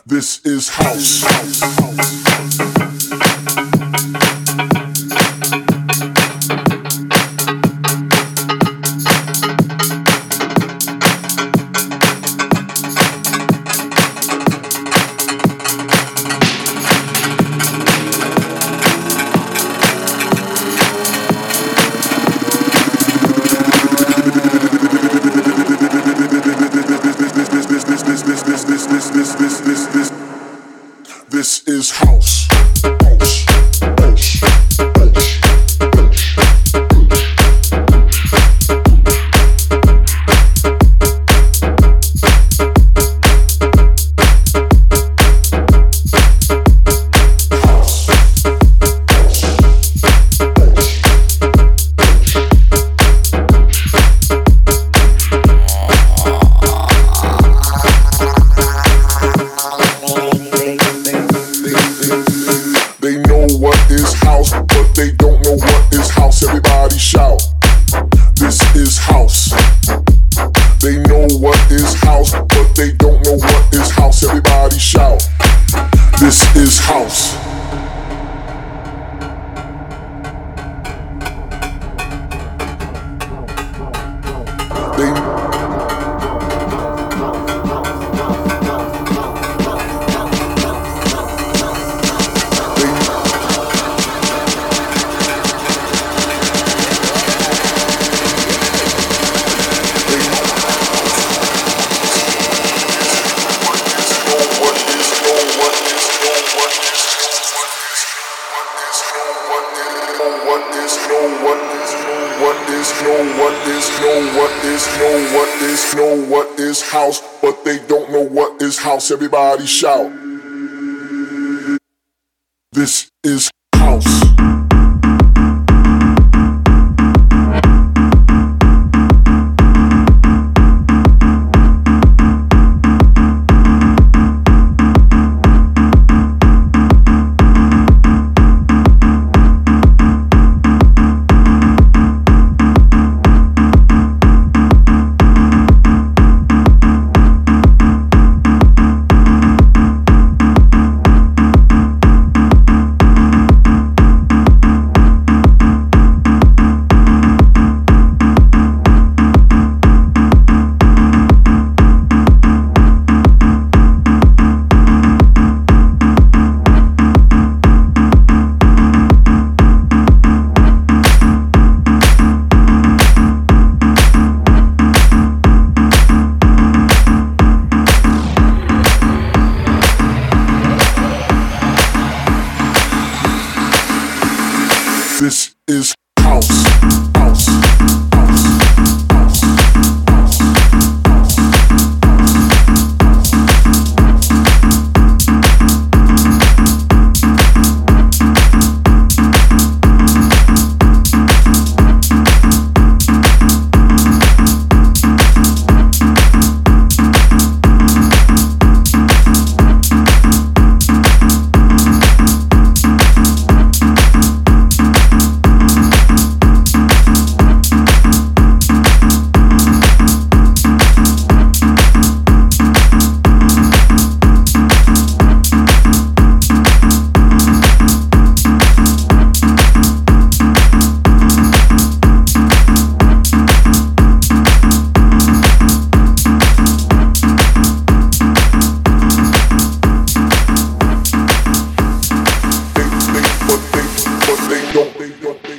This is house. This is house. They know what is house, but they don't know what is house. Everybody shout. This is house. They know what is house, but they don't know what is house. Everybody shout. This is house. Know what is house, but they don't know what is house. Everybody shout. This is house. This is house. But they don't.